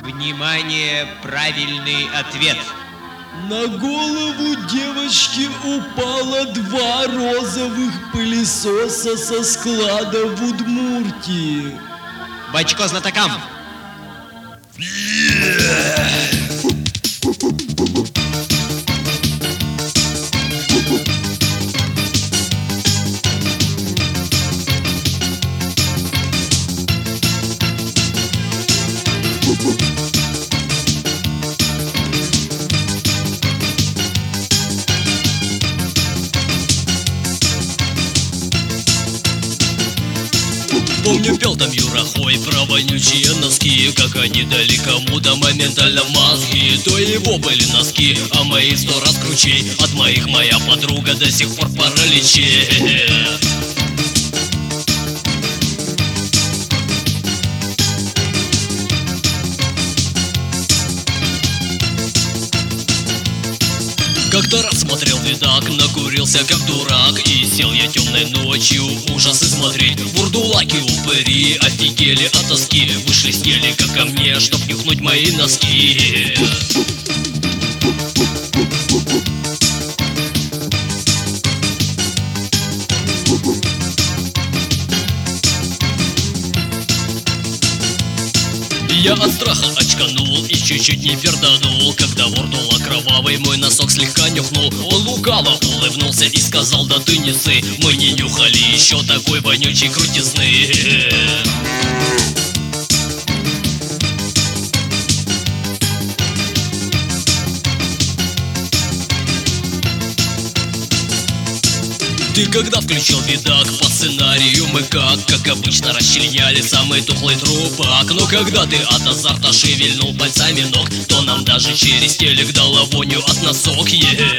Внимание, правильный ответ. На голову девочки упало 2 розовых пылесоса со склада в Удмуртии. В очко знатокам. Помню, пел там Юра Хой про вонючие носки, как они дали кому-то моментально в мозги. То его были носки, а мои 100 раз кручей. От моих моя подруга до сих пор в параличе. Как-то раз смотрел видак, накурился как дурак, и сел я темной ночью ужасы смотреть. Вурдулаки упыри офигели от тоски, вышли с телека ко мне, чтоб нюхнуть мои носки. Я от страха очканул и чуть-чуть не перданул, когда вурдула кровавый мой носок слегка нюхнул. Он лукаво улыбнулся и сказал: да ты не ссы, мы не нюхали еще такой вонючей крутизны. Ты когда включил видак по сценарию, мы как обычно расчленяли самый тухлый трупак. Но когда ты от азарта шевельнул пальцами ног, то нам даже через телек дало воню от носок.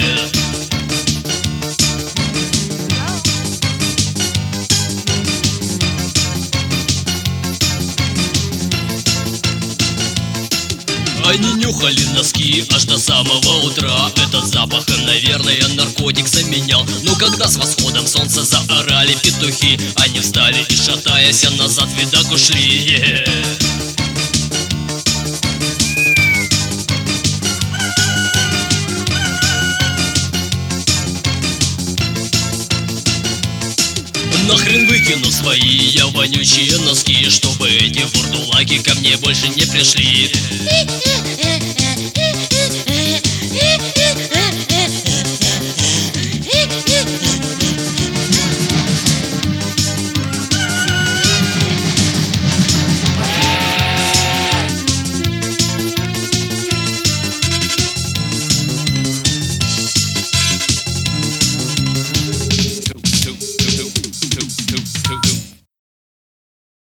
Они нюхали носки аж до самого утра. Этот запах, наверное, наркотик заменял. Но когда с восходом солнца заорали петухи, они встали и, шатаясь, назад в видак ушли. Нахрен выкину свои я вонючие носки, чтобы эти вурдулаки ко мне больше не пришли.